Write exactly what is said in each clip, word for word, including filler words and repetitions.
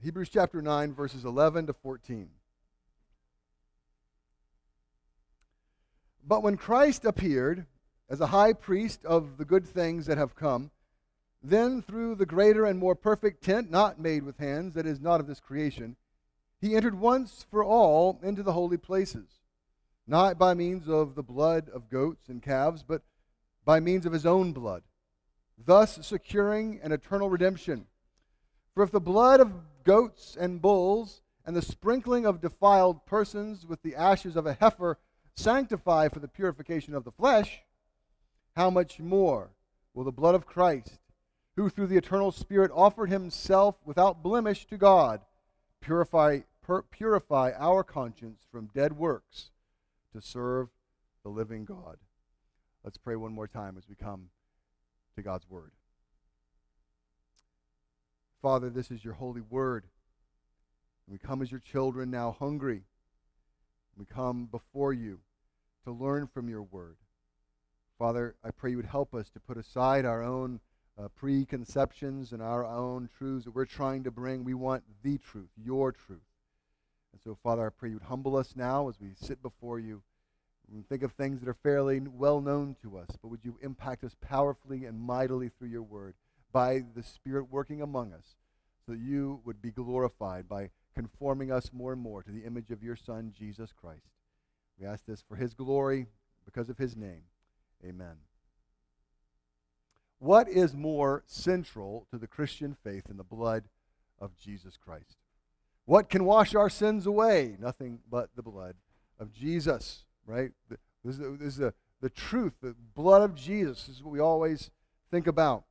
Hebrews chapter nine, verses eleven to fourteen. But when Christ appeared as a high priest of the good things that have come, then through the greater and more perfect tent, not made with hands, that is not of this creation, he entered once for all into the holy places, not by means of the blood of goats and calves, but by means of his own blood, thus securing an eternal redemption. For if the blood of goats and bulls and the sprinkling of defiled persons with the ashes of a heifer sanctify for the purification of the flesh, how much more will the blood of Christ, who through the eternal Spirit offered himself without blemish to God, purify, pur- purify our conscience from dead works to serve the living God. Let's pray one more time as we come to God's Word. Father, this is your holy Word. We come as your children now hungry. We come before you to learn from your Word. Father, I pray you would help us to put aside our own uh, preconceptions and our own truths that we're trying to bring. We want the truth, your truth. And so, Father, I pray you would humble us now as we sit before you. We think of things that are fairly well known to us, but would you impact us powerfully and mightily through your Word by the Spirit working among us, so that you would be glorified by conforming us more and more to the image of your Son, Jesus Christ. We ask this for his glory, because of his name. Amen. What is more central to the Christian faith than the blood of Jesus Christ? What can wash our sins away? Nothing but the blood of Jesus, right? This is, this is the, the truth. The blood of Jesus is what we always think about.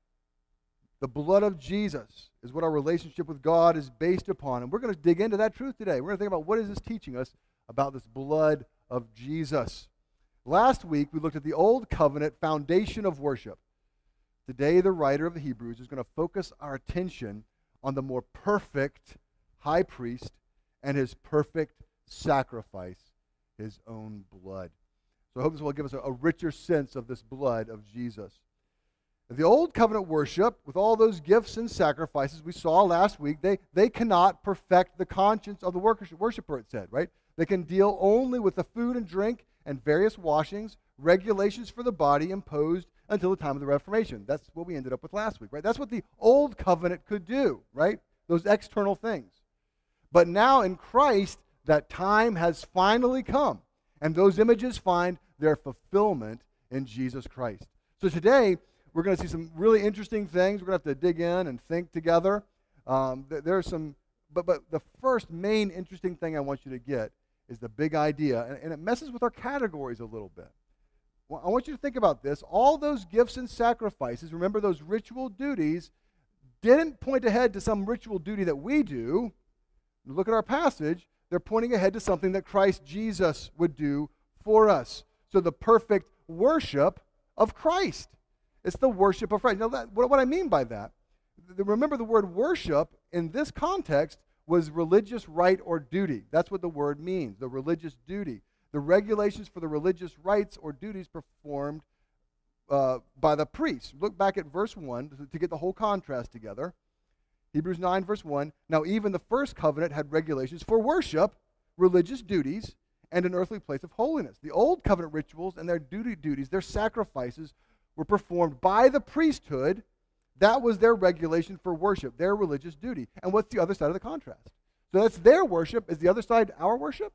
The blood of Jesus is what our relationship with God is based upon. And we're going to dig into that truth today. We're going to think about what is this teaching us about this blood of Jesus. Last week, we looked at the Old Covenant foundation of worship. Today, the writer of the Hebrews is going to focus our attention on the more perfect high priest and his perfect sacrifice, his own blood. So I hope this will give us a, a richer sense of this blood of Jesus. The Old Covenant worship, with all those gifts and sacrifices we saw last week, they, they cannot perfect the conscience of the worshiper, it said, right? They can deal only with the food and drink and various washings, regulations for the body imposed until the time of the Reformation. That's what we ended up with last week, right? That's what the Old Covenant could do, right? Those external things. But now in Christ, that time has finally come, and those images find their fulfillment in Jesus Christ. So today, we're going to see some really interesting things. We're going to have to dig in and think together. Um, th- there are some, but but the first main interesting thing I want you to get is the big idea, and, and it messes with our categories a little bit. Well, I want you to think about this. All those gifts and sacrifices, remember those ritual duties, didn't point ahead to some ritual duty that we do. Look at our passage. They're pointing ahead to something that Christ Jesus would do for us. So the perfect worship of Christ. It's the worship of Christ. Now, that, what, what I mean by that, the, remember the word worship in this context was religious right or duty. That's what the word means, the religious duty. The regulations for the religious rights or duties performed uh, by the priests. Look back at verse one to, to get the whole contrast together. Hebrews nine, verse one. Now, even the first covenant had regulations for worship, religious duties, and an earthly place of holiness. The old covenant rituals and their duty duties, their sacrifices, were performed by the priesthood. That was their regulation for worship, their religious duty. And what's the other side of the contrast? So that's their worship. Is the other side our worship?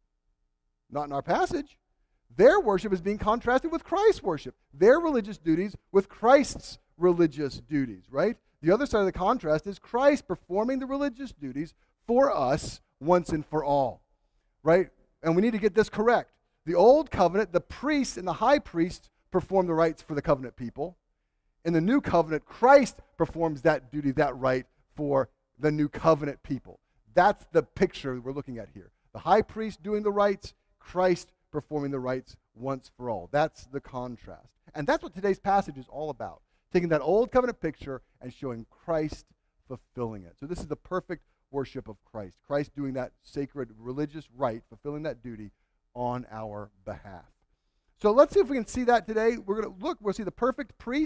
Not in our passage. Their worship is being contrasted with Christ's worship. Their religious duties with Christ's religious duties, right? The other side of the contrast is Christ performing the religious duties for us once and for all, right? And we need to get this correct. The old covenant, the priests and the high priests perform the rites for the covenant people. In the new covenant, Christ performs that duty, that right for the new covenant people. That's the picture we're looking at here. The high priest doing the rites, Christ performing the rites once for all. That's the contrast. And that's what today's passage is all about. Taking that old covenant picture and showing Christ fulfilling it. So this is the perfect worship of Christ. Christ doing that sacred religious rite, fulfilling that duty on our behalf. So let's see if we can see that today. We're going to look, we'll see the perfect priest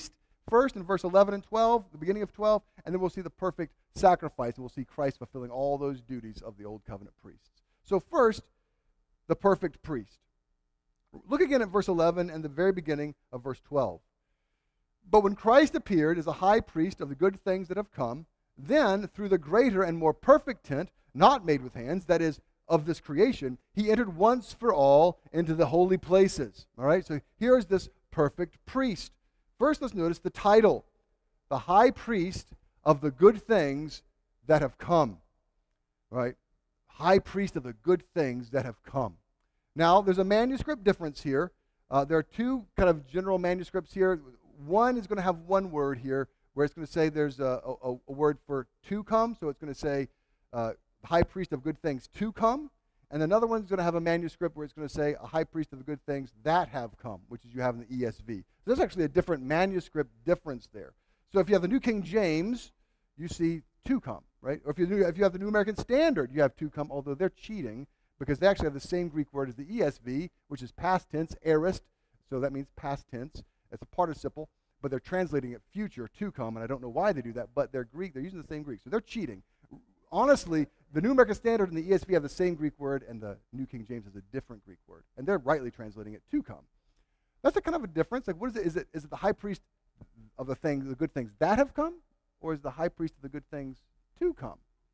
first in verse eleven and twelve, the beginning of twelve, and then we'll see the perfect sacrifice, and we'll see Christ fulfilling all those duties of the Old Covenant priests. So first, the perfect priest. Look again at verse eleven and the very beginning of verse twelve. But when Christ appeared as a high priest of the good things that have come, then through the greater and more perfect tent, not made with hands, that is, of this creation, he entered once for all into the holy places. All right, so here's this perfect priest. First, let's notice the title, the high priest of the good things that have come. All right, high priest of the good things that have come. Now, there's a manuscript difference here. Uh, there are two kind of general manuscripts here. One is going to have one word here, where it's going to say there's a, a, a word for to come, so it's going to say uh, high priest of good things to come. And another one's going to have a manuscript where it's going to say a high priest of the good things that have come, which is you have in the E S V. So there's actually a different manuscript difference there. So if you have the New King James, you see to come, right? Or if you, if you have the New American Standard, you have to come, although they're cheating because they actually have the same Greek word as the E S V, which is past tense, aorist, so that means past tense. It's a participle, but they're translating it future, to come, and I don't know why they do that, but they're Greek, they're using the same Greek, so they're cheating. Honestly, the New American Standard and the E S V have the same Greek word, and the New King James has a different Greek word, and they're rightly translating it to come. That's a kind of a difference. Like, what is it? Is it is it the high priest of the things, the good things that have come, or is the high priest of the good things to come?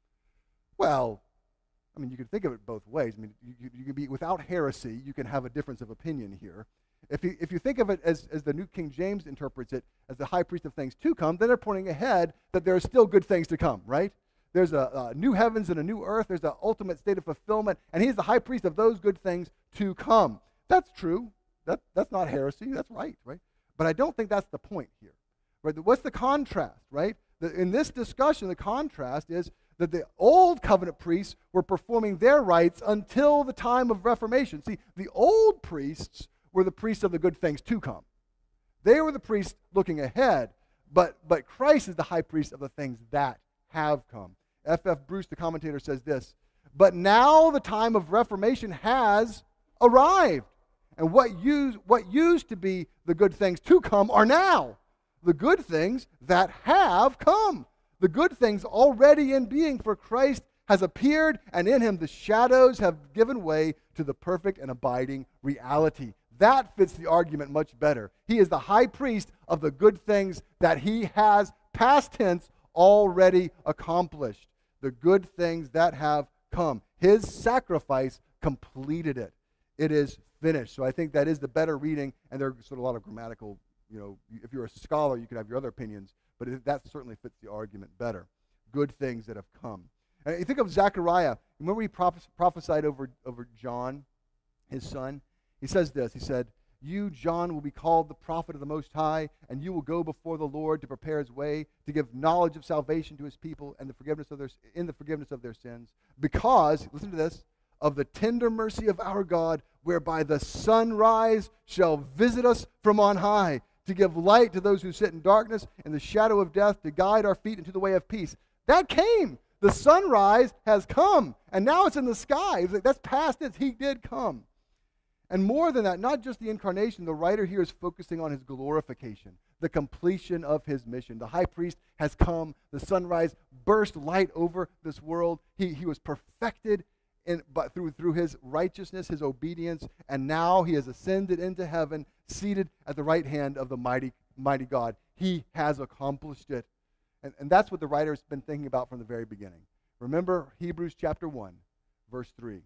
Well, I mean, you can think of it both ways. I mean, you, you, you can be without heresy. You can have a difference of opinion here. If you if you think of it as as the New King James interprets it as the high priest of things to come, then they're pointing ahead that there are still good things to come, right? There's a, a new heavens and a new earth. There's the ultimate state of fulfillment, and he's the high priest of those good things to come. That's true. That, that's not heresy. That's right, right? But I don't think that's the point here. Right? What's the contrast, right? The, in this discussion, the contrast is that the old covenant priests were performing their rites until the time of Reformation. See, the old priests were the priests of the good things to come. They were the priests looking ahead, but, but Christ is the high priest of the things that have come. F F Bruce, the commentator, says this, but now the time of Reformation has arrived. And what used, what used to be the good things to come are now the good things that have come. The good things already in being, for Christ has appeared, and in him the shadows have given way to the perfect and abiding reality. That fits the argument much better. He is the high priest of the good things that he has, past tense, already accomplished. The good things that have come. His sacrifice completed it. It is finished. So I think that is the better reading, and there's sort of a lot of grammatical, you know, if you're a scholar, you could have your other opinions, but it, that certainly fits the argument better. Good things that have come. And you think of Zechariah. Remember he prophes- prophesied over, over John, his son? He says this, he said, you, John, will be called the prophet of the Most High, and you will go before the Lord to prepare his way, to give knowledge of salvation to his people and the forgiveness of their, in the forgiveness of their sins. Because, listen to this, of the tender mercy of our God, whereby the sunrise shall visit us from on high, to give light to those who sit in darkness and the shadow of death, to guide our feet into the way of peace. That came. The sunrise has come, and now it's in the sky. That's past tense. He did come. And more than that, not just the incarnation, the writer here is focusing on his glorification, the completion of his mission. The high priest has come. The sunrise burst light over this world. He, he was perfected in, but through, through his righteousness, his obedience, and now he has ascended into heaven, seated at the right hand of the mighty, mighty God. He has accomplished it. And, and that's what the writer has been thinking about from the very beginning. Remember Hebrews chapter one, verse three.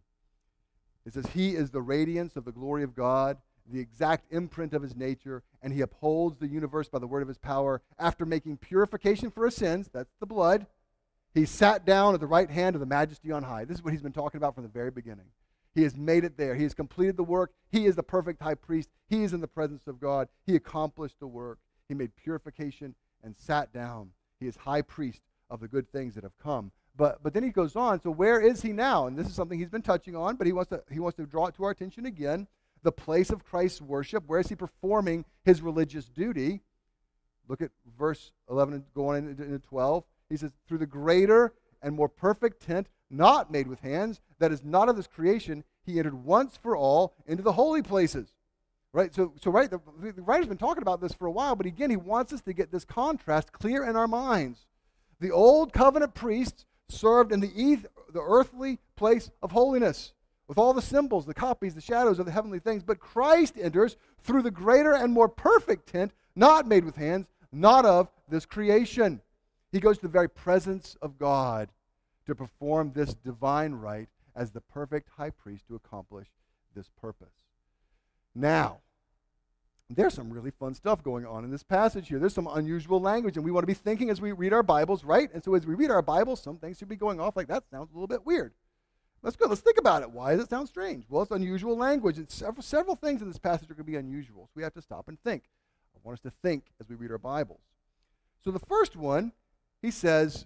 It says, he is the radiance of the glory of God, the exact imprint of his nature, and he upholds the universe by the word of his power. After making purification for his sins, that's the blood, he sat down at the right hand of the majesty on high. This is what he's been talking about from the very beginning. He has made it there. He has completed the work. He is the perfect high priest. He is in the presence of God. He accomplished the work. He made purification and sat down. He is high priest of the good things that have come. But but then he goes on, so where is he now? And this is something he's been touching on, but he wants to he wants to draw it to our attention again. The place of Christ's worship. Where is he performing his religious duty? Look at verse eleven going into twelve. He says, through the greater and more perfect tent, not made with hands, that is not of this creation, he entered once for all into the holy places. Right? So, so right, the, the writer's been talking about this for a while, but again, he wants us to get this contrast clear in our minds. The old covenant priests served in the, eth- the earthly place of holiness, with all the symbols, the copies, the shadows of the heavenly things. But Christ enters through the greater and more perfect tent, not made with hands, not of this creation. He goes to the very presence of God to perform this divine rite as the perfect high priest to accomplish this purpose. Now, there's some really fun stuff going on in this passage here. There's some unusual language, and we want to be thinking as we read our Bibles, right? And so as we read our Bibles, some things should be going off like, that sounds a little bit weird. Let's go. Let's think about it. Why does it sound strange? Well, it's unusual language, and several, several things in this passage are going to be unusual, so we have to stop and think. I want us to think as we read our Bibles. So the first one, he says,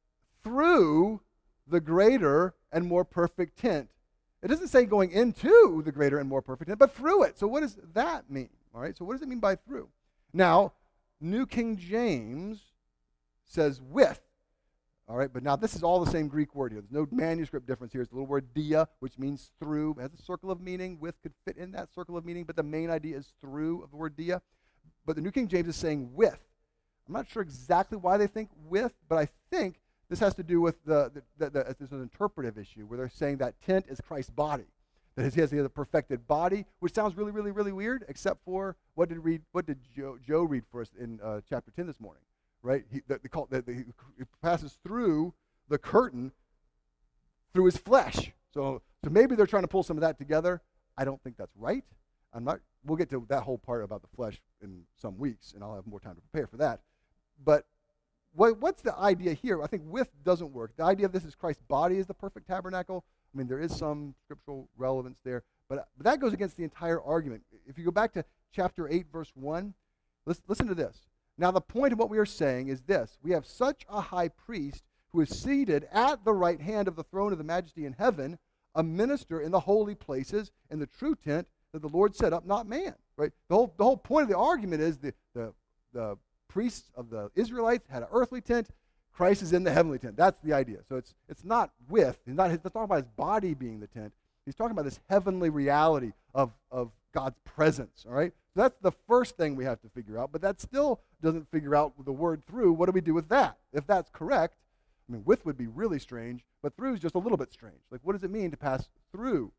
through the greater and more perfect tent. It doesn't say going into the greater and more perfect tent, but through it. So what does that mean? All right, so what does it mean by through? Now, New King James says with. All right, but now this is all the same Greek word here. There's no manuscript difference here. It's the little word dia, which means through. It has a circle of meaning. With could fit in that circle of meaning, but the main idea is through of the word dia. But the New King James is saying with. I'm not sure exactly why they think with, but I think this has to do with the, the, the, the there's an interpretive issue where they're saying that tent is Christ's body. That he has, he has a perfected body, which sounds really, really, really weird, except for what did read, what did Joe, Joe read for us in uh, chapter ten this morning? Right? He, the, the, the, the, he passes through the curtain through his flesh. So, so maybe they're trying to pull some of that together. I don't think that's right. I'm not. We'll get to that whole part about the flesh in some weeks, and I'll have more time to prepare for that. But what, what's the idea here? I think with doesn't work. The idea of this is Christ's body is the perfect tabernacle. I mean, there is some scriptural relevance there, but, but that goes against the entire argument. If you go back to chapter eight, verse one, listen, listen to this. Now, the point of what we are saying is this. We have such a high priest who is seated at the right hand of the throne of the majesty in heaven, a minister in the holy places, in the true tent that the Lord set up, not man. Right? The whole, the whole point of the argument is the, the, the priests of the Israelites had an earthly tent. Christ is in the heavenly tent. That's the idea. So it's it's not with. He's not, he's not talking about his body being the tent. He's talking about this heavenly reality of, of God's presence. All right? So that's the first thing we have to figure out. But that still doesn't figure out the word through. What do we do with that? If that's correct, I mean, with would be really strange, but through is just a little bit strange. Like, what does it mean to pass through?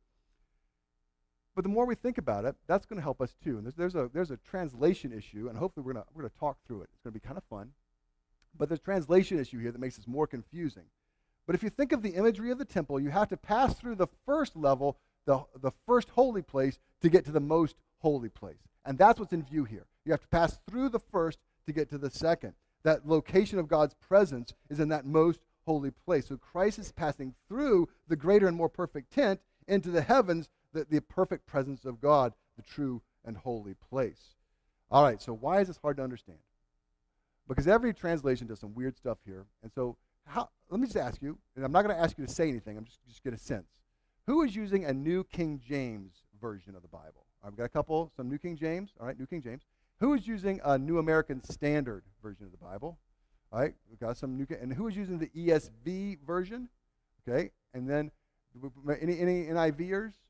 But the more we think about it, that's going to help us too. And there's, there's a there's a translation issue, and hopefully we're going we're going to talk through it. It's going to be kind of fun. But there's a translation issue here that makes this more confusing. But if you think of the imagery of the temple, you have to pass through the first level, the, the first holy place, to get to the most holy place. And that's what's in view here. You have to pass through the first to get to the second. That location of God's presence is in that most holy place. So Christ is passing through the greater and more perfect tent into the heavens, the, the perfect presence of God, the true and holy place. All right, so why is this hard to understand? Because every translation does some weird stuff here. And so how, let me just ask you, and I'm not going to ask you to say anything, I'm just, just get a sense. Who is using a New King James version of the Bible? I've got a couple, some New King James, all right, New King James. Who is using a New American Standard version of the Bible? All right, we've got some New King, and who is using the E S V version? Okay, and then any, any N I V ers?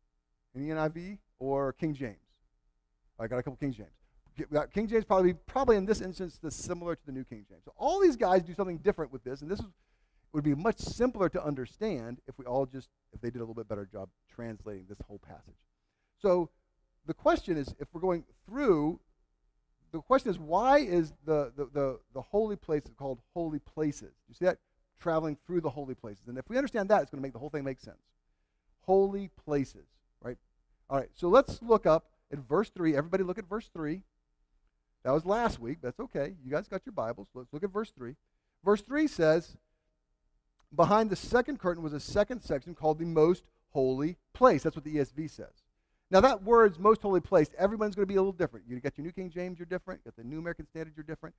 Any N I V or King James? I got a couple King James. King James probably, probably in this instance, is similar to the New King James. So all these guys do something different with this, and this is, would be much simpler to understand if we all just, if they did a little bit better job translating this whole passage. So the question is, if we're going through, the question is, why is the, the, the, the holy place called holy places? You see that? Traveling through the holy places. And if we understand that, it's going to make the whole thing make sense. Holy places, right? All right, so let's look up in verse three. Everybody look at verse three. That was last week. That's okay. You guys got your Bibles. Let's look at verse three. Verse three says, behind the second curtain was a second section called the most holy place. That's what the E S V says. Now that word's most holy place, everyone's going to be a little different. You got your New King James, you're different. You got the New American Standard, you're different.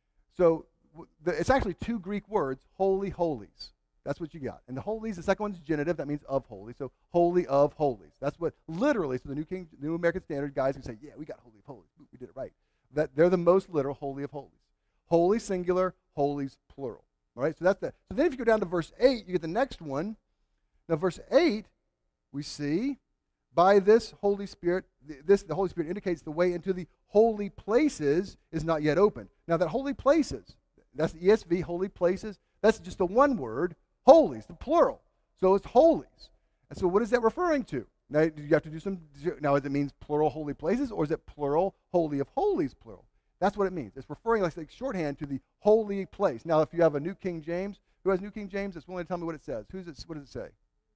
So the, it's actually two Greek words, holy, holies. That's what you got. And the holies, the second one's genitive. That means of holy. So holy of holies. That's what literally, so the New King, New American Standard guys can say, yeah, we got holy of holies. We did it right. That they're the most literal holy of holies. Holy singular, holies plural. All right, so that's the. So then if you go down to verse eight, you get the next one. Now verse eight, we see by this Holy Spirit, this the Holy Spirit indicates the way into the holy places is not yet open. Now that holy places, that's the E S V, holy places, that's just the one word, holies, the plural. So it's holies. And so what is that referring to? Now you have to do some, now does it mean plural holy places, or is it plural holy of holies plural? That's what it means. It's referring like, like shorthand to the holy place. Now if you have a New King James, who has New King James, it's willing to tell me what it says. Who's it, what does it say?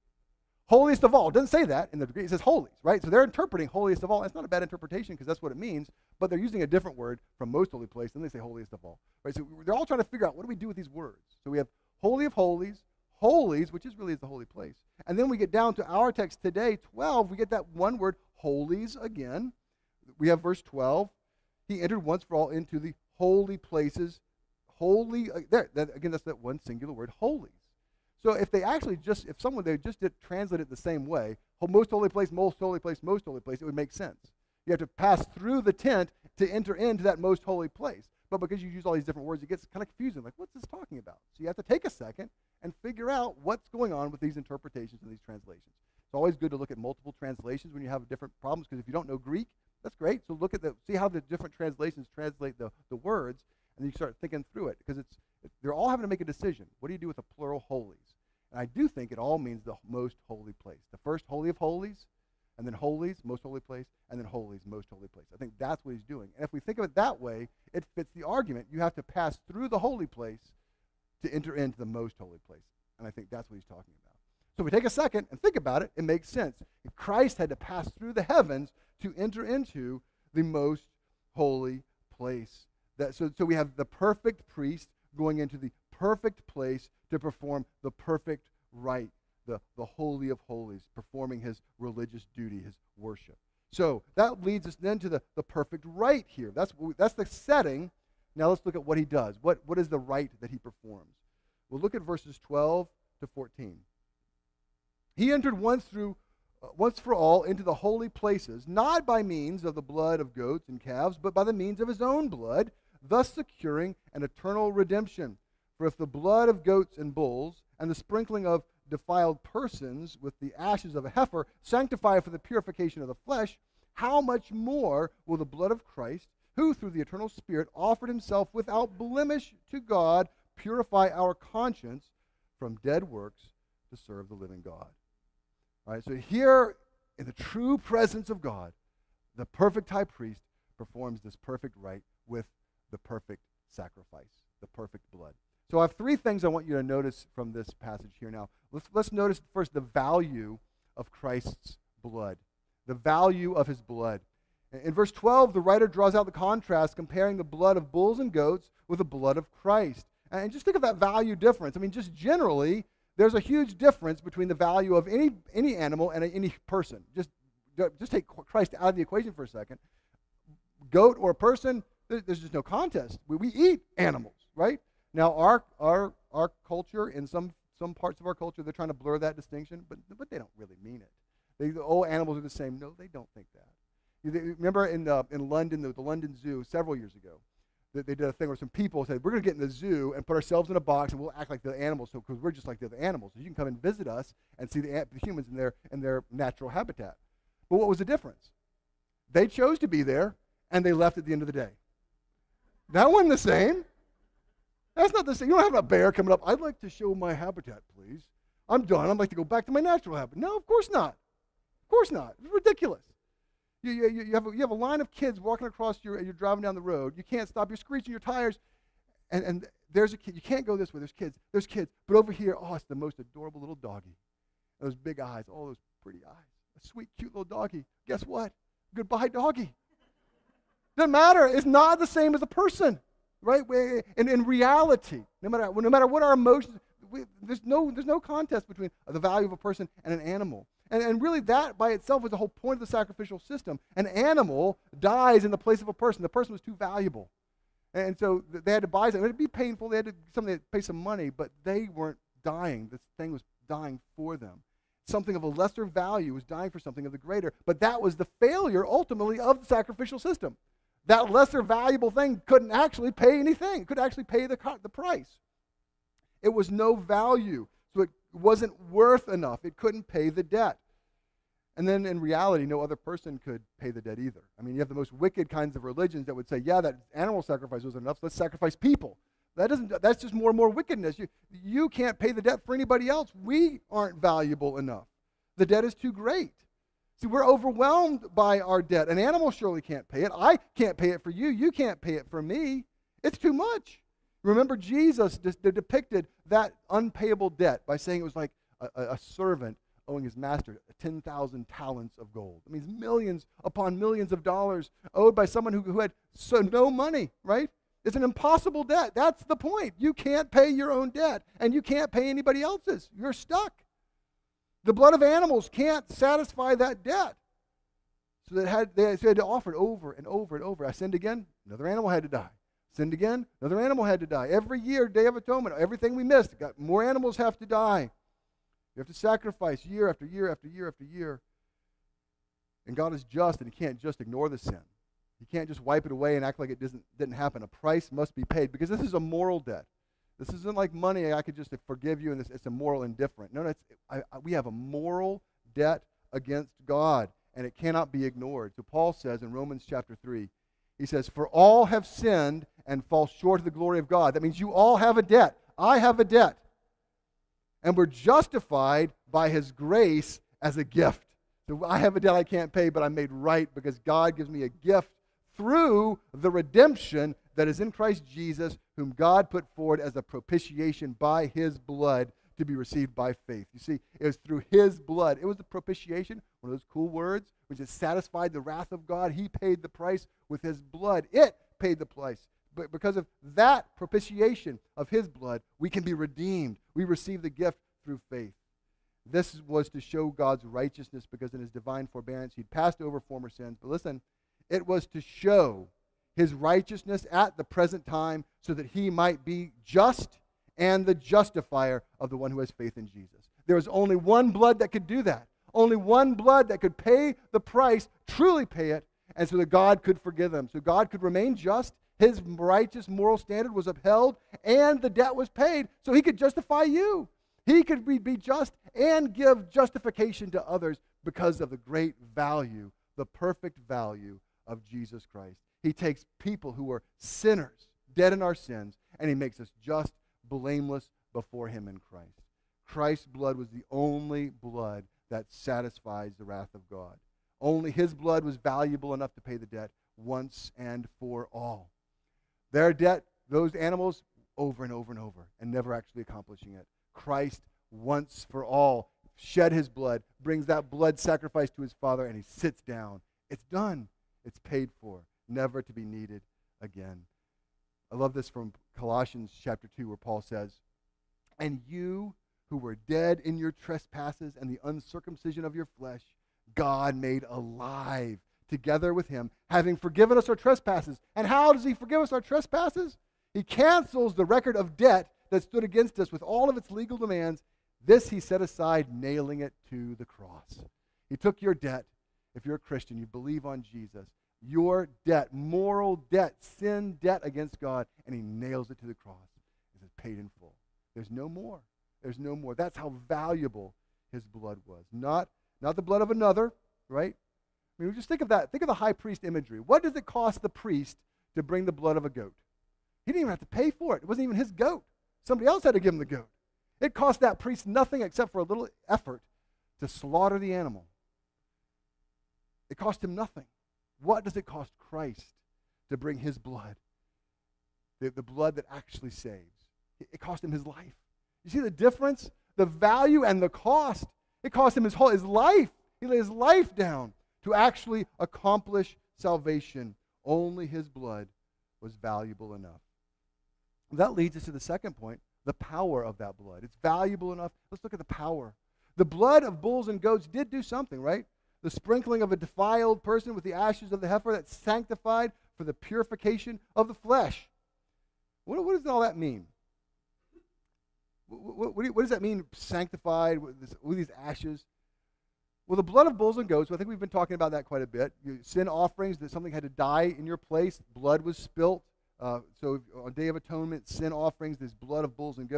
Holiest of all. It doesn't say that in the Greek. It says holies, right? So they're interpreting holiest of all. That's not a bad interpretation because that's what it means, but they're using a different word from most holy place, and they say holiest of all. Right? So they're all trying to figure out what do we do with these words. So we have holy of holies, holies, which is really is the holy place. And then we get down to our text today, twelve, we get that one word, holies again. We have verse twelve. He entered once for all into the holy places. Holy, uh, there, that, again, that's that one singular word, holies. So if they actually just, if someone, they just did translate it the same way, most holy place, most holy place, most holy place, it would make sense. You have to pass through the tent to enter into that most holy place. But because you use all these different words, it gets kind of confusing. Like, what's this talking about? So you have to take a second and figure out what's going on with these interpretations and these translations. It's always good to look at multiple translations when you have different problems, because if you don't know Greek, that's great. So look at the, see how the different translations translate the, the words, and then you start thinking through it, because it's, it, they're all having to make a decision. What do you do with the plural holies? And I do think it all means the most holy place. The first holy of holies, and then holies, most holy place, and then holies, most holy place. I think that's what he's doing. And if we think of it that way, it fits the argument. You have to pass through the holy place to enter into the most holy place. And I think that's what he's talking about. So if we take a second and think about it, it makes sense. Christ had to pass through the heavens to enter into the most holy place. That, so, so we have the perfect priest going into the perfect place to perform the perfect rite, the, the holy of holies, performing his religious duty, his worship. So that leads us then to the, the perfect rite here. That's, that's the setting. Now let's look at what he does. What, what is the rite that he performs? We'll look at verses twelve to fourteen. He entered once through uh, once for all into the holy places, not by means of the blood of goats and calves, but by the means of his own blood, thus securing an eternal redemption. For if the blood of goats and bulls and the sprinkling of defiled persons with the ashes of a heifer sanctify for the purification of the flesh, how much more will the blood of Christ, who through the eternal Spirit offered himself without blemish to God, purify our conscience from dead works to serve the living God? All right, so here in the true presence of God, the perfect high priest performs this perfect rite with the perfect sacrifice, the perfect blood. So I have three things I want you to notice from this passage here now. Let's, let's notice first the value of Christ's blood, the value of his blood. In verse twelve, the writer draws out the contrast, comparing the blood of bulls and goats with the blood of Christ. And just think of that value difference. I mean, just generally, there's a huge difference between the value of any, any animal and any person. Just, just take Christ out of the equation for a second. Goat or a person, there's just no contest. We, we eat animals, right? Now, our our our culture, in some some parts of our culture, they're trying to blur that distinction, but but they don't really mean it. They, oh, animals are the same. No, they don't think that. You, they, remember in uh, in London, the, the London Zoo, several years ago, they, they did a thing where some people said, we're going to get in the zoo and put ourselves in a box and we'll act like the animals, so because we're just like the other animals. So you can come and visit us and see the, the humans in their in their natural habitat. But what was the difference? They chose to be there, and they left at the end of the day. That wasn't the same. That's not the same. You don't have a bear coming up, I'd like to show my habitat, please. I'm done. I'd like to go back to my natural habitat. No, of course not. Of course not. It's ridiculous. You, you, you, have a, you have a line of kids walking across your, you're driving down the road. You can't stop. You're screeching your tires. And, and there's a kid. You can't go this way. There's kids. There's kids. But over here, oh, it's the most adorable little doggy. And those big eyes. Oh, those pretty eyes. A sweet, cute little doggy. Guess what? Goodbye, doggy. Doesn't matter. It's not the same as a person. Right? And in reality, no matter, no matter what our emotions, we, there's, no, there's no contest between the value of a person and an animal. And, and really that by itself was the whole point of the sacrificial system. An animal dies in the place of a person. The person was too valuable. And so they had to buy something. It would be painful. They had to, something had to pay some money, but they weren't dying. This thing was dying for them. Something of a lesser value was dying for something of the greater. But that was the failure, ultimately, of the sacrificial system. That lesser valuable thing couldn't actually pay anything. It couldn't actually pay the, the price. It was no value, so it wasn't worth enough. It couldn't pay the debt. And then in reality, no other person could pay the debt either. I mean, you have the most wicked kinds of religions that would say, yeah, that animal sacrifice wasn't enough, so let's sacrifice people. That doesn't, that's just more and more wickedness. You, you can't pay the debt for anybody else. We aren't valuable enough. The debt is too great. See, we're overwhelmed by our debt. An animal surely can't pay it. I can't pay it for you. You can't pay it for me. It's too much. Remember, Jesus de- depicted that unpayable debt by saying it was like a, a servant owing his master ten thousand talents of gold. It means millions upon millions of dollars owed by someone who, who had so no money, right? It's an impossible debt. That's the point. You can't pay your own debt, and you can't pay anybody else's. You're stuck. The blood of animals can't satisfy that debt. So they had, they had to offer it over and over and over. I sinned again, another animal had to die. Sinned again, another animal had to die. Every year, Day of Atonement, everything we missed, got, more animals have to die. You have to sacrifice year after year after year after year. And God is just, and he can't just ignore the sin. He can't just wipe it away and act like it doesn't, didn't happen. A price must be paid, because this is a moral debt. This isn't like money I could just forgive you and this, it's a moral indifferent. No, no, it's, I, I, we have a moral debt against God, and it cannot be ignored. So Paul says in Romans chapter three, he says, for all have sinned and fall short of the glory of God. That means you all have a debt. I have a debt. And we're justified by his grace as a gift. So I have a debt I can't pay, but I'm made right because God gives me a gift through the redemption that is in Christ Jesus, whom God put forward as a propitiation by his blood to be received by faith. You see, it was through his blood. It was the propitiation, one of those cool words, which has satisfied the wrath of God. He paid the price with his blood. It paid the price. But because of that propitiation of his blood, we can be redeemed. We receive the gift through faith. This was to show God's righteousness, because in his divine forbearance he'd passed over former sins. But listen, it was to show his righteousness at the present time so that he might be just and the justifier of the one who has faith in Jesus. There was only one blood that could do that. Only one blood that could pay the price, truly pay it, and so that God could forgive them. So God could remain just. His righteous moral standard was upheld, and the debt was paid, so he could justify you. He could be, be just and give justification to others because of the great value, the perfect value of Jesus Christ. He takes people who are sinners, dead in our sins, and he makes us just, blameless before him in Christ. Christ's blood was the only blood that satisfies the wrath of God. Only his blood was valuable enough to pay the debt once and for all. Their debt, those animals, over and over and over, and never actually accomplishing it. Christ, once for all, shed his blood, brings that blood sacrifice to his Father, and he sits down. It's done. It's paid for, never to be needed again. I love this from Colossians chapter two, where Paul says, and you who were dead in your trespasses and the uncircumcision of your flesh, God made alive together with him, having forgiven us our trespasses. And how does he forgive us our trespasses? He cancels the record of debt that stood against us with all of its legal demands. This he set aside, nailing it to the cross. He took your debt. If you're a Christian, you believe on Jesus, your debt, moral debt, sin debt against God, and he nails it to the cross. It's paid in full. There's no more. There's no more. That's how valuable his blood was. Not, not the blood of another, right? I mean, just think of that. Think of the high priest imagery. What does it cost the priest to bring the blood of a goat? He didn't even have to pay for it. It wasn't even his goat. Somebody else had to give him the goat. It cost that priest nothing except for a little effort to slaughter the animal. It cost him nothing. What does it cost Christ to bring his blood? The, the blood that actually saves. It, it cost him his life. You see the difference? The value and the cost. It cost him his whole his life. He laid his life down to actually accomplish salvation. Only his blood was valuable enough. That leads us to the second point, the power of that blood. It's valuable enough. Let's look at the power. The blood of bulls and goats did do something, right? The sprinkling of a defiled person with the ashes of the heifer, that's sanctified for the purification of the flesh. What, what does all that mean? What, what, what does that mean, sanctified with, this, with these ashes? Well, the blood of bulls and goats, I think we've been talking about that quite a bit. You, sin offerings, that something had to die in your place. Blood was spilt. Uh, so on Day of Atonement, sin offerings, there's blood of bulls and goats.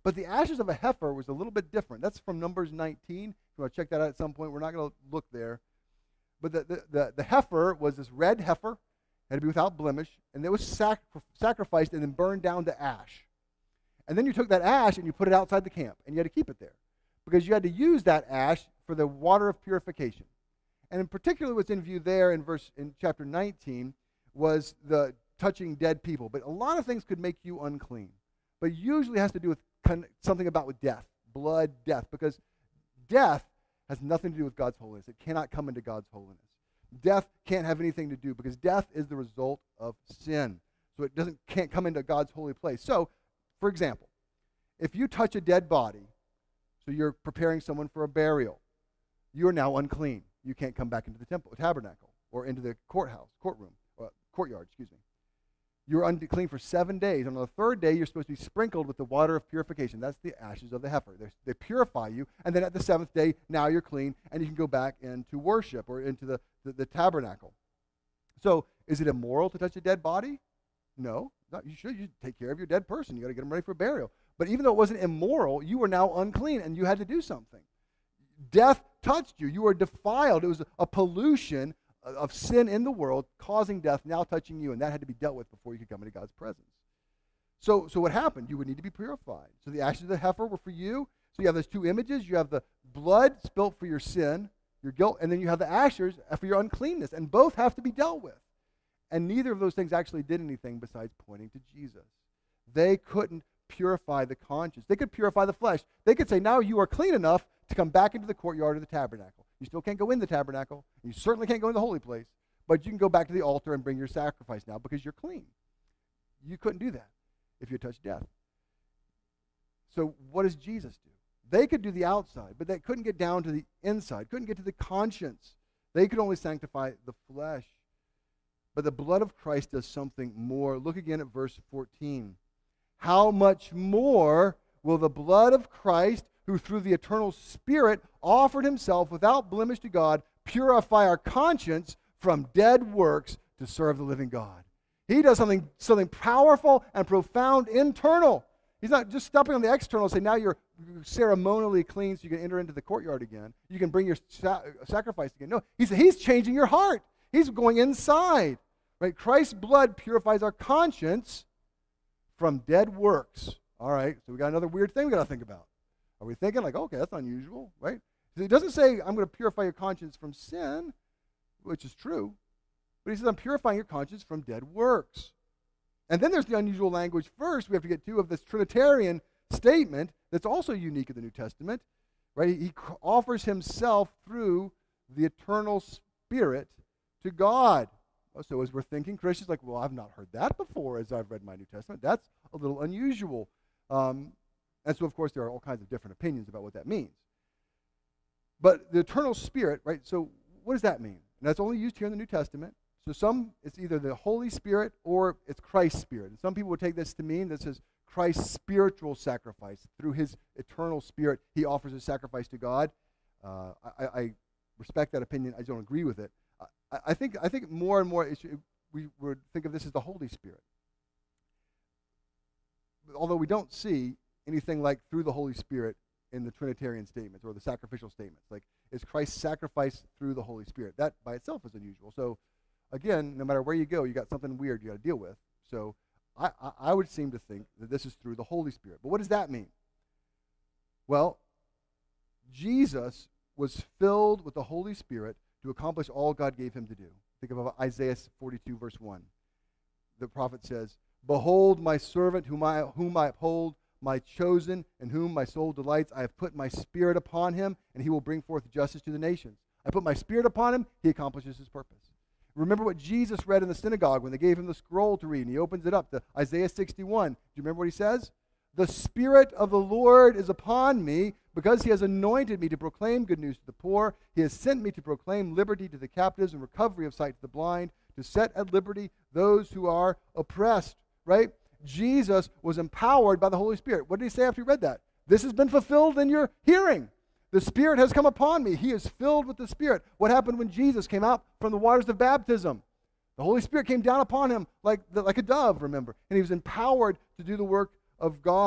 But the ashes of a heifer was a little bit different. That's from Numbers nineteen. If you want to check that out at some point, we're not going to look there. But the, the, the, the heifer was this red heifer, had to be without blemish, and it was sac- sacrificed and then burned down to ash. And then you took that ash and you put it outside the camp, and you had to keep it there because you had to use that ash for the water of purification. And in particular, what's in view there in verse in chapter nineteen was the touching dead people. But a lot of things could make you unclean, but usually has to do with con- something about with death, blood, death, because death has nothing to do with God's holiness. It cannot come into God's holiness. Death can't have anything to do because death is the result of sin. So it doesn't can't come into God's holy place. So, for example, if you touch a dead body, so you're preparing someone for a burial, you are now unclean. You can't come back into the temple, tabernacle, or into the courthouse, courtroom, or courtyard, excuse me. You're unclean for seven days. On the third day, you're supposed to be sprinkled with the water of purification. That's the ashes of the heifer. They're, they purify you. And then at the seventh day, now you're clean, and you can go back into worship or into the, the, the tabernacle. So is it immoral to touch a dead body? No. Not, you should. You take care of your dead person. You got to get them ready for burial. But even though it wasn't immoral, you were now unclean, and you had to do something. Death touched you. You were defiled. It was a pollution of sin in the world causing death now touching you, and that had to be dealt with before you could come into God's presence. So, so what happened? You would need to be purified. So the ashes of the heifer were for you. So you have those two images. You have the blood spilt for your sin, your guilt, and then you have the ashes for your uncleanness, and both have to be dealt with. And neither of those things actually did anything besides pointing to Jesus. They couldn't purify the conscience. They could purify the flesh. They could say, now you are clean enough to come back into the courtyard of the tabernacle. You still can't go in the tabernacle. You certainly can't go in the holy place. But you can go back to the altar and bring your sacrifice now because you're clean. You couldn't do that if you touched death. So what does Jesus do? They could do the outside, but they couldn't get down to the inside, couldn't get to the conscience. They could only sanctify the flesh. But the blood of Christ does something more. Look again at verse fourteen. How much more will the blood of Christ, who through the eternal Spirit offered himself without blemish to God, purify our conscience from dead works to serve the living God? He does something, something powerful and profound internal. He's not just stopping on the external and saying, now you're ceremonially clean so you can enter into the courtyard again. You can bring your sa- sacrifice again. No, he's, he's changing your heart. He's going inside. Right? Christ's blood purifies our conscience from dead works. All right, so we got another weird thing we got to think about. Are we thinking like, okay, that's unusual, right? It doesn't say, I'm going to purify your conscience from sin, which is true. But he says, I'm purifying your conscience from dead works. And then there's the unusual language first we have to get to of this Trinitarian statement that's also unique in the New Testament, right? He offers himself through the eternal Spirit to God. So as we're thinking, Christians like, well, I've not heard that before as I've read my New Testament. That's a little unusual. Um, and so, of course, there are all kinds of different opinions about what that means. But the eternal Spirit, right, so what does that mean? And that's only used here in the New Testament. So some, it's either the Holy Spirit or it's Christ's Spirit. And some people would take this to mean this is Christ's spiritual sacrifice. Through his eternal Spirit, he offers a sacrifice to God. Uh, I, I respect that opinion. I don't agree with it. I, I think I think more and more it should, we would think of this as the Holy Spirit. Although we don't see anything like through the Holy Spirit in the Trinitarian statements or the sacrificial statements. Like, is Christ's sacrifice through the Holy Spirit? That by itself is unusual. So, again, no matter where you go, you got something weird you got to deal with. So, I, I, I would seem to think that this is through the Holy Spirit. But what does that mean? Well, Jesus was filled with the Holy Spirit to accomplish all God gave him to do. Think of Isaiah forty-two, verse one. The prophet says, behold my servant whom I, whom I uphold, my chosen, in whom my soul delights. I have put my Spirit upon him, and he will bring forth justice to the nations. I put my Spirit upon him, he accomplishes his purpose. Remember what Jesus read in the synagogue when they gave him the scroll to read, and he opens it up to Isaiah sixty-one. Do you remember what he says? The Spirit of the Lord is upon me, because he has anointed me to proclaim good news to the poor. He has sent me to proclaim liberty to the captives and recovery of sight to the blind, to set at liberty those who are oppressed. Right? Jesus was empowered by the Holy Spirit. What did he say after he read that? This has been fulfilled in your hearing. The Spirit has come upon me. He is filled with the Spirit. What happened when Jesus came out from the waters of baptism? The Holy Spirit came down upon him like, the, like a dove, remember. And he was empowered to do the work of God.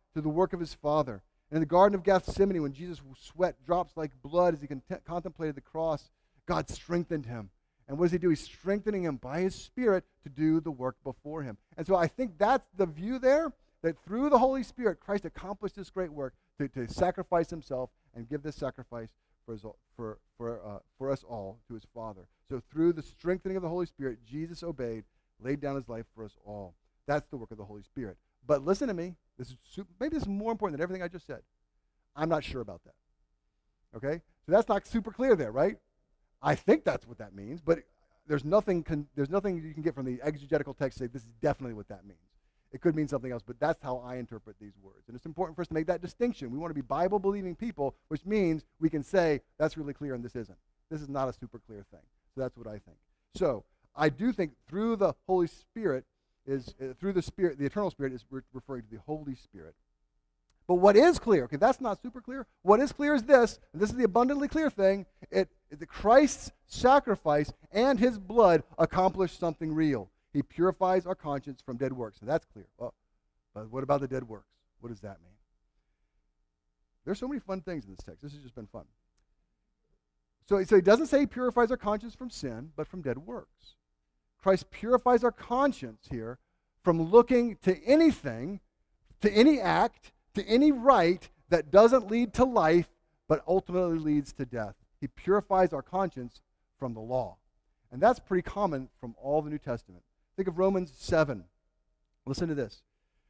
to the work of his Father. And in the Garden of Gethsemane, when Jesus' sweat drops like blood as he cont- contemplated the cross, God strengthened him. And what does he do? He's strengthening him by his Spirit to do the work before him. And so I think that's the view there, that through the Holy Spirit, Christ accomplished this great work to, to sacrifice himself and give this sacrifice for, his, for, for, uh, for us all to his Father. So through the strengthening of the Holy Spirit, Jesus obeyed, laid down his life for us all. That's the work of the Holy Spirit. But listen to me. This is super, maybe this is more important than everything I just said. I'm not sure about that. Okay? So that's not super clear there, right? I think that's what that means, but there's nothing con, there's nothing you can get from the exegetical text to say this is definitely what that means. It could mean something else, but that's how I interpret these words. And it's important for us to make that distinction. We want to be Bible-believing people, which means we can say that's really clear and this isn't. This is not a super clear thing. So that's what I think. So I do think through the Holy Spirit is, uh, through the Spirit, the eternal Spirit is re- referring to the Holy Spirit. But what is clear, okay, that's not super clear. What is clear is this, and this is the abundantly clear thing, it, it, Christ's sacrifice and his blood accomplished something real. He purifies our conscience from dead works. And that's clear. Well, but what about the dead works? What does that mean? There's so many fun things in this text. This has just been fun. So, so he doesn't say he purifies our conscience from sin, but from dead works. Christ purifies our conscience here from looking to anything, to any act, to any right that doesn't lead to life, but ultimately leads to death. He purifies our conscience from the law. And that's pretty common from all the New Testament. Think of Romans seven. Listen to this.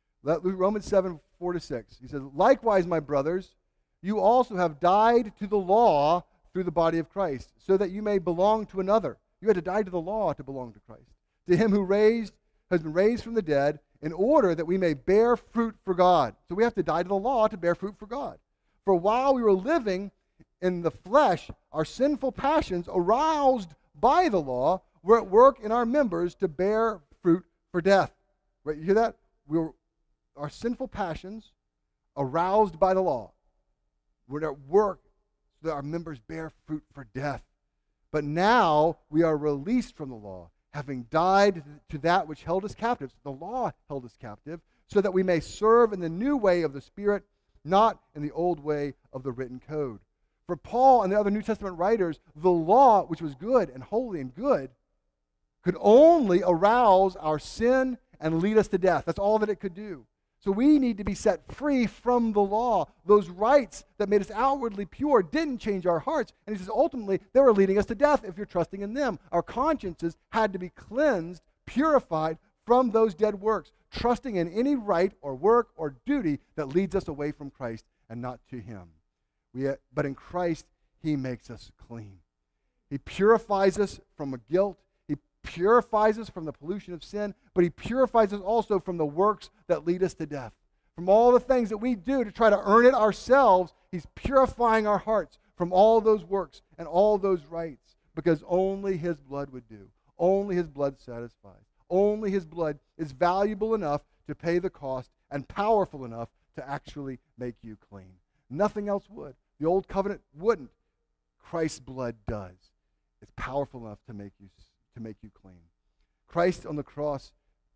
Romans seven, four to six. He says, likewise, my brothers, you also have died to the law through the body of Christ, so that you may belong to another. You had to die to the law to belong to Christ. To him who raised, has been raised from the dead, in order that we may bear fruit for God. So we have to die to the law to bear fruit for God. For while we were living in the flesh, our sinful passions, aroused by the law, were at work in our members to bear fruit for death. Right? You hear that? We were, our sinful passions, aroused by the law, were at work so that our members bear fruit for death. But now we are released from the law, having died to that which held us captive. The law held us captive, so that we may serve in the new way of the Spirit, not in the old way of the written code. For Paul and the other New Testament writers, the law, which was good and holy and good, could only arouse our sin and lead us to death. That's all that it could do. So we need to be set free from the law. Those rites that made us outwardly pure didn't change our hearts. And he says, ultimately, they were leading us to death if you're trusting in them. Our consciences had to be cleansed, purified from those dead works, trusting in any right or work or duty that leads us away from Christ and not to him. We, but in Christ, he makes us clean. He purifies us from a guilt. He purifies us from the pollution of sin, but he purifies us also from the works that lead us to death. From all the things that we do to try to earn it ourselves, he's purifying our hearts from all those works and all those rights, because only his blood would do. Only his blood satisfies. Only his blood is valuable enough to pay the cost and powerful enough to actually make you clean. Nothing else would. The old covenant wouldn't. Christ's blood does. It's powerful enough to make you to make you clean. Christ on the cross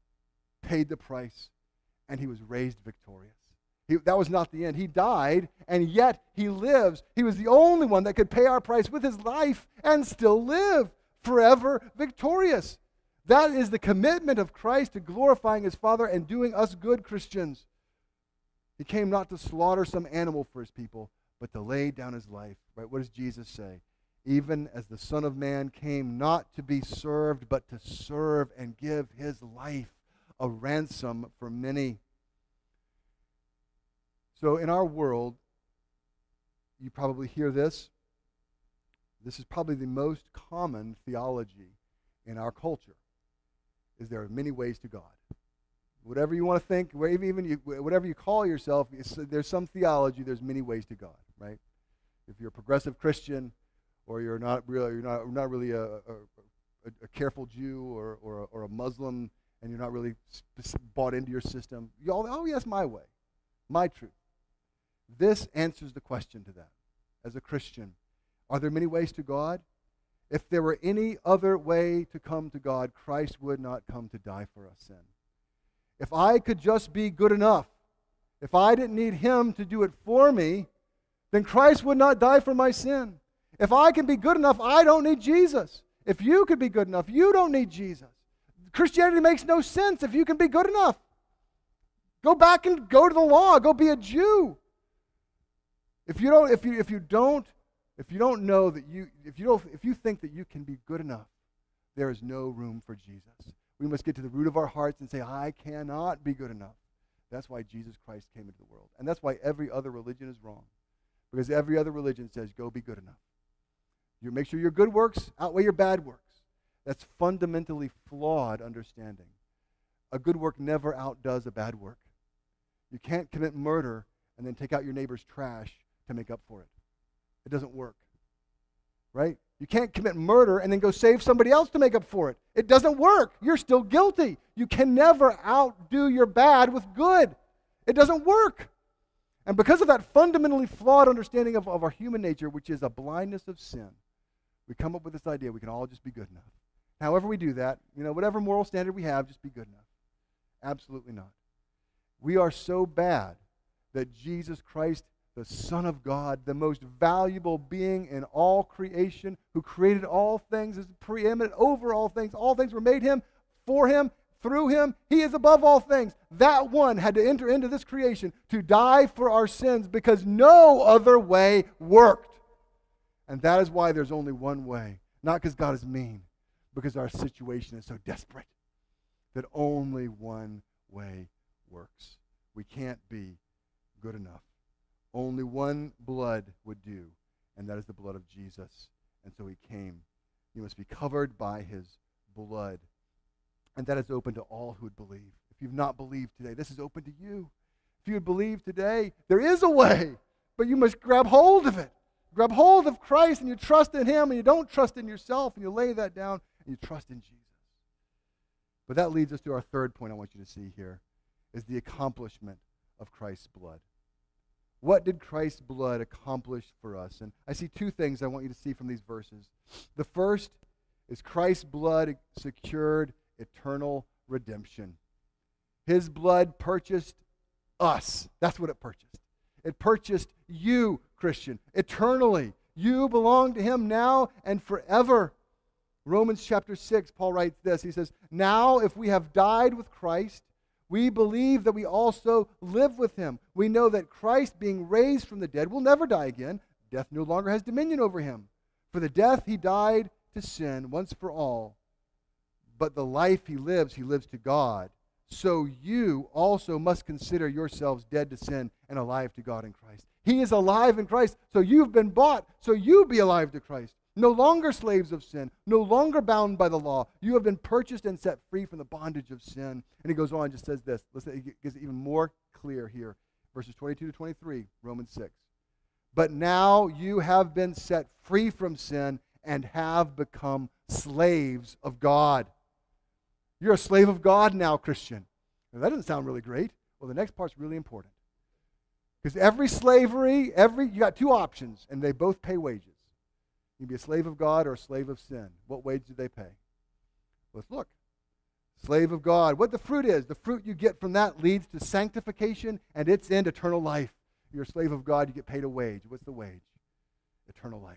paid the price, and he was raised victorious. He, that was not the end. He died, and yet he lives. He was the only one that could pay our price with his life and still live, forever victorious. That is the commitment of Christ to glorifying his Father and doing us good Christians. He came not to slaughter some animal for his people, but to lay down his life. Right? What does Jesus say? Even as the Son of Man came not to be served, but to serve and give his life a ransom for many. So in our world, you probably hear this. This is probably the most common theology in our culture, is there are many ways to God. Whatever you want to think, even you, whatever you call yourself, there's some theology, there's many ways to God, right? If you're a progressive Christian, or you're not really, you're not, not really a, a, a careful Jew or, or, a, or a Muslim, and you're not really bought into your system, you all, oh yes, my way, my truth. This answers the question to that. As a Christian, are there many ways to God? If there were any other way to come to God, Christ would not come to die for our sin. If I could just be good enough, If I didn't need him to do it for me, then Christ would not die for my sin. If I can be good enough, I don't need Jesus. If you could be good enough, you don't need Jesus. Christianity makes no sense if you can be good enough. Go back and go to the law. Go be a Jew. If you don't, if you if you don't, if you don't know that you if you don't if you think that you can be good enough, there is no room for Jesus. We must get to the root of our hearts and say, I cannot be good enough. That's why Jesus Christ came into the world. And that's why every other religion is wrong. Because every other religion says, go be good enough. You make sure your good works outweigh your bad works. That's fundamentally flawed understanding. A good work never outdoes a bad work. You can't commit murder and then take out your neighbor's trash to make up for it. It doesn't work. Right? You can't commit murder and then go save somebody else to make up for it. It doesn't work. You're still guilty. You can never outdo your bad with good. It doesn't work. And because of that fundamentally flawed understanding of, of our human nature, which is a blindness of sin, we come up with this idea we can all just be good enough. However we do that, you know, whatever moral standard we have, just be good enough. Absolutely not. We are so bad that Jesus Christ, the Son of God, the most valuable being in all creation, who created all things, is preeminent over all things. All things were made him, for him, through him. He is above all things. That one had to enter into this creation to die for our sins because no other way worked. And that is why there's only one way. Not because God is mean, because our situation is so desperate that only one way works. We can't be good enough. Only one blood would do, and that is the blood of Jesus. And so he came. You must be covered by his blood. And that is open to all who would believe. If you've not believed today, this is open to you. If you would believe today, there is a way, but you must grab hold of it. Grab hold of Christ and you trust in him and you don't trust in yourself and you lay that down and you trust in Jesus. But that leads us to our third point I want you to see here, is the accomplishment of Christ's blood. What did Christ's blood accomplish for us? And I see two things I want you to see from these verses. The first is Christ's blood secured eternal redemption. His blood purchased us. That's what it purchased. It purchased you, Christian, eternally. You belong to him now and forever. Romans chapter six, Paul writes this. He says, now if we have died with Christ, we believe that we also live with him. We know that Christ, being raised from the dead, will never die again. Death no longer has dominion over him. For the death he died to sin once for all. But the life he lives, he lives to God. So you also must consider yourselves dead to sin and alive to God in Christ. He is alive in Christ, so you've been bought, so you be alive to Christ. No longer slaves of sin, no longer bound by the law. You have been purchased and set free from the bondage of sin. And he goes on and just says this. Listen, it gets even more clear here. Verses twenty-two to twenty-three, Romans six. But now you have been set free from sin and have become slaves of God. You're a slave of God now, Christian. Now, that doesn't sound really great. Well, the next part's really important. Because every slavery, every you got two options, and they both pay wages. You can be a slave of God or a slave of sin. What wage do they pay? Let's look. Slave of God. What the fruit is, the fruit you get from that leads to sanctification and its end, eternal life. You're a slave of God, you get paid a wage. What's the wage? Eternal life.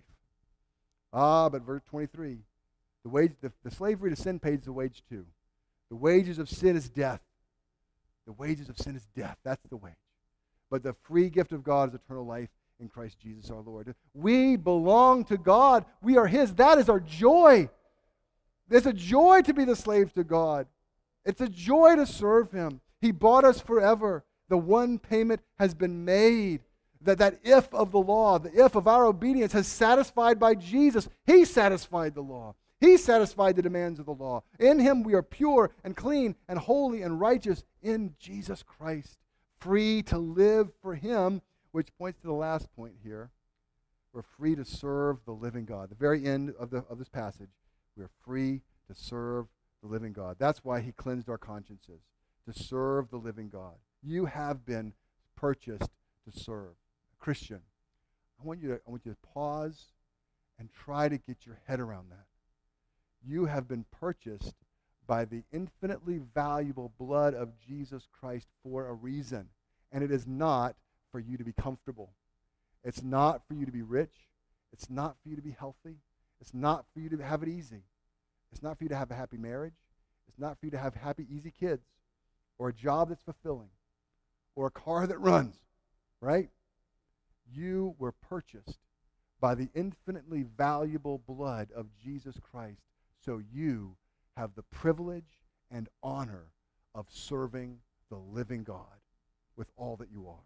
Ah, but verse twenty-three. The wage, the, the slavery to sin pays the wage too. The wages of sin is death. The wages of sin is death. That's the wage. But the free gift of God is eternal life in Christ Jesus our Lord. We belong to God. We are his. That is our joy. It's a joy to be the slave to God. It's a joy to serve him. He bought us forever. The one payment has been made. That, that if of the law, the if of our obedience has satisfied by Jesus. He satisfied the law. He satisfied the demands of the law. In him we are pure and clean and holy and righteous in Jesus Christ. Free to live for him, which points to the last point here. We're free to serve the living God. The very end of, the, of this passage, we are free to serve the living God. That's why he cleansed our consciences, to serve the living God. You have been purchased to serve. Christian, I want you to, I want you to pause and try to get your head around that. You have been purchased by the infinitely valuable blood of Jesus Christ for a reason. And it is not for you to be comfortable. It's not for you to be rich. It's not for you to be healthy. It's not for you to have it easy. It's not for you to have a happy marriage. It's not for you to have happy, easy kids, or a job that's fulfilling, or a car that runs, right? You were purchased by the infinitely valuable blood of Jesus Christ, so you have the privilege and honor of serving the living God with all that you are.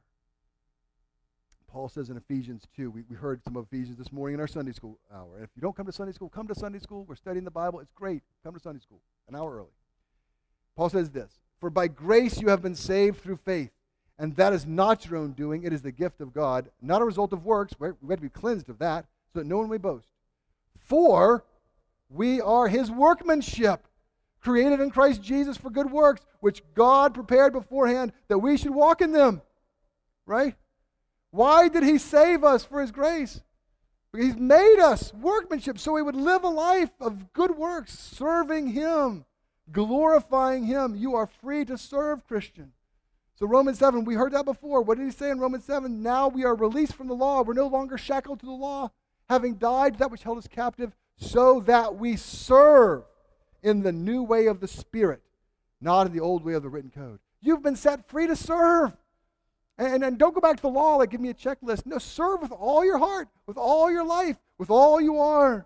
Paul says in Ephesians two, we, we heard some of Ephesians this morning in our Sunday school hour. And if you don't come to Sunday school, come to Sunday school. We're studying the Bible. It's great. Come to Sunday school an hour early. Paul says this, "For by grace you have been saved through faith, and that is not your own doing. It is the gift of God, not a result of works." We have to be cleansed of that, so that no one may boast. "For we are his workmanship, created in Christ Jesus for good works, which God prepared beforehand that we should walk in them." Right? Why did he save us? For his grace. He's made us workmanship so we would live a life of good works, serving him, glorifying him. You are free to serve, Christian. So Romans seven, we heard that before. What did he say in Romans seven? Now we are released from the law. We're no longer shackled to the law, having died to that which held us captive, so that we serve in the new way of the Spirit, not in the old way of the written code. You've been set free to serve. And, and don't go back to the law, like give me a checklist. No, serve with all your heart, with all your life, with all you are.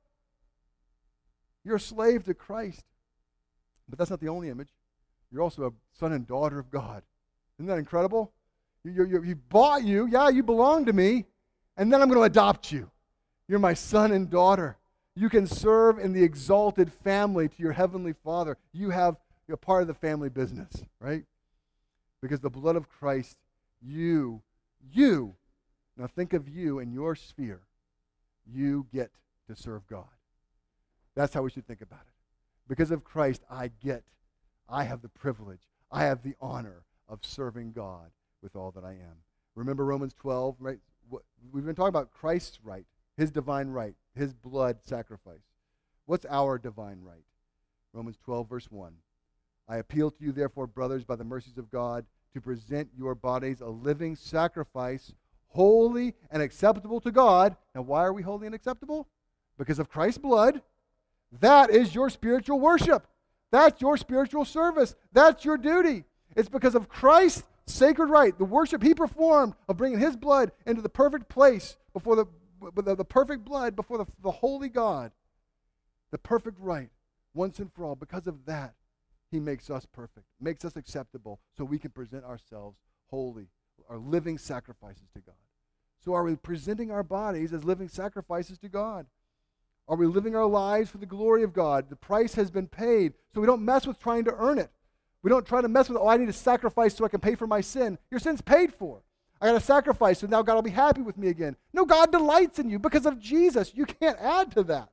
You're a slave to Christ. But that's not the only image. You're also a son and daughter of God. Isn't that incredible? You, you, you, you bought you. Yeah, you belong to me. And then I'm going to adopt you. You're my son and daughter. You can serve in the exalted family to your heavenly Father. You have you're part of the family business, right? Because the blood of Christ, you, you, now think of you in your sphere. You get to serve God. That's how we should think about it. Because of Christ, I get, I have the privilege, I have the honor of serving God with all that I am. Remember Romans twelve, right? We've been talking about Christ's right, his divine right, his blood sacrifice. What's our divine right? Romans twelve, verse one. "I appeal to you, therefore, brothers, by the mercies of God, to present your bodies a living sacrifice, holy and acceptable to God." Now, why are we holy and acceptable? Because of Christ's blood. That is your spiritual worship. That's your spiritual service. That's your duty. It's because of Christ's sacred right, the worship he performed of bringing his blood into the perfect place before the, the, the perfect blood before the, the holy God. The perfect right, once and for all. Because of that, he makes us perfect, makes us acceptable, so we can present ourselves holy, our living sacrifices to God. So are we presenting our bodies as living sacrifices to God? Are we living our lives for the glory of God? The price has been paid, so we don't mess with trying to earn it. We don't try to mess with, oh, I need to sacrifice so I can pay for my sin. Your sin's paid for. I got to sacrifice, so now God will be happy with me again. No, God delights in you because of Jesus. You can't add to that.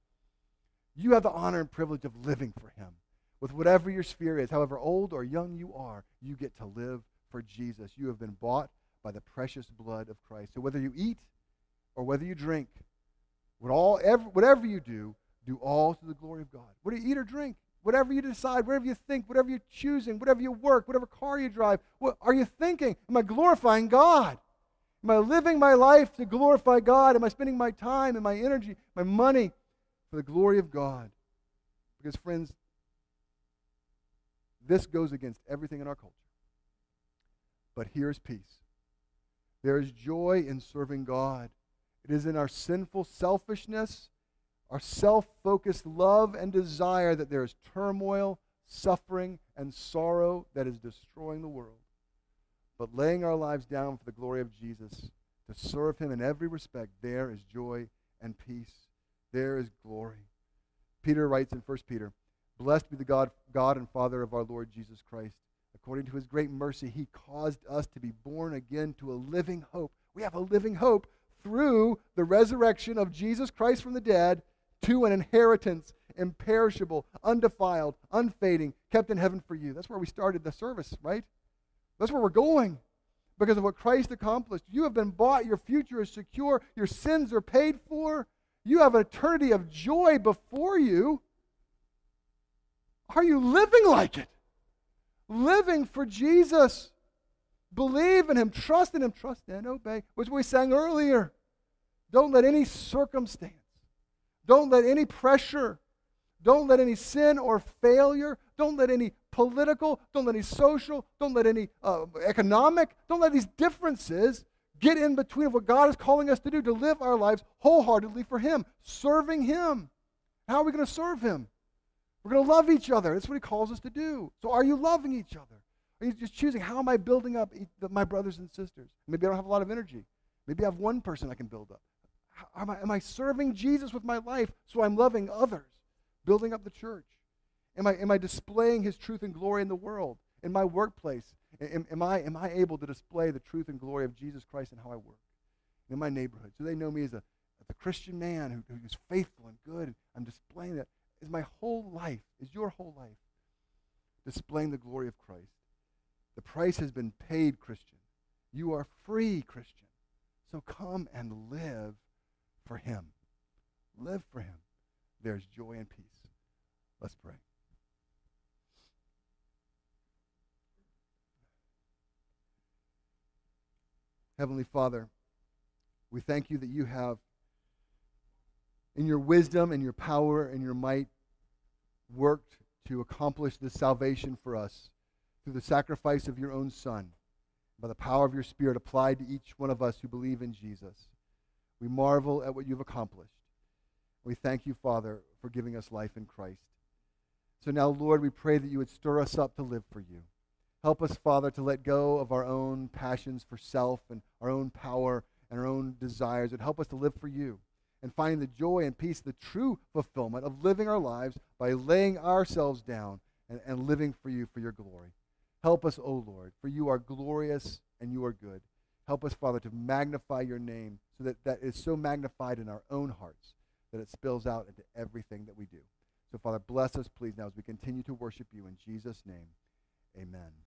You have the honor and privilege of living for him. With whatever your sphere is, however old or young you are, you get to live for Jesus. You have been bought by the precious blood of Christ. So whether you eat or whether you drink, what all, every, whatever you do, do all to the glory of God. What do you eat or drink? Whatever you decide, whatever you think, whatever you're choosing, whatever you work, whatever car you drive, what are you thinking? Am I glorifying God? Am I living my life to glorify God? Am I spending my time and my energy, my money for the glory of God? Because, friends, this goes against everything in our culture. But here's peace. There is joy in serving God. It is in our sinful selfishness, our self-focused love and desire that there is turmoil, suffering, and sorrow that is destroying the world. But laying our lives down for the glory of Jesus, to serve him in every respect, there is joy and peace. There is glory. Peter writes in First Peter, "Blessed be the God, God and Father of our Lord Jesus Christ. According to his great mercy, he caused us to be born again to a living hope." We have a living hope through the resurrection of Jesus Christ from the dead, to an inheritance, imperishable, undefiled, unfading, kept in heaven for you. That's where we started the service, right? That's where we're going. Because of what Christ accomplished. You have been bought. Your future is secure. Your sins are paid for. You have an eternity of joy before you. Are you living like it? Living for Jesus. Believe in him, trust in him, trust and obey, which we sang earlier. Don't let any circumstance, don't let any pressure, don't let any sin or failure, don't let any political, don't let any social, don't let any uh, economic, don't let these differences get in between what God is calling us to do, to live our lives wholeheartedly for him, serving him. How are we going to serve him? We're going to love each other. That's what he calls us to do. So are you loving each other? Are you just choosing, how am I building up my brothers and sisters? Maybe I don't have a lot of energy. Maybe I have one person I can build up. How, am, I, am I serving Jesus with my life so I'm loving others, building up the church? Am I, am I displaying his truth and glory in the world, in my workplace? Am, am, I, am I able to display the truth and glory of Jesus Christ in how I work, in my neighborhood? So they know me as a, as a Christian man who, who is faithful and good. I'm displaying that. Is my whole life, is your whole life displaying the glory of Christ? The price has been paid, Christian. You are free, Christian. So come and live for him. Live for him. There's joy and peace. Let's pray. Heavenly Father, we thank you that you have, in your wisdom and your power and your might, worked to accomplish this salvation for us through the sacrifice of your own Son, by the power of your Spirit applied to each one of us who believe in Jesus. We marvel at what you've accomplished. We thank you, Father, for giving us life in Christ. So now, Lord, we pray that you would stir us up to live for you. Help us, Father, to let go of our own passions for self and our own power and our own desires, and help us to live for you and find the joy and peace, the true fulfillment of living our lives by laying ourselves down and, and living for you for your glory. Help us, O Lord, for you are glorious and you are good. Help us, Father, to magnify your name so that that is so magnified in our own hearts that it spills out into everything that we do. So, Father, bless us, please, now as we continue to worship you in Jesus' name. Amen.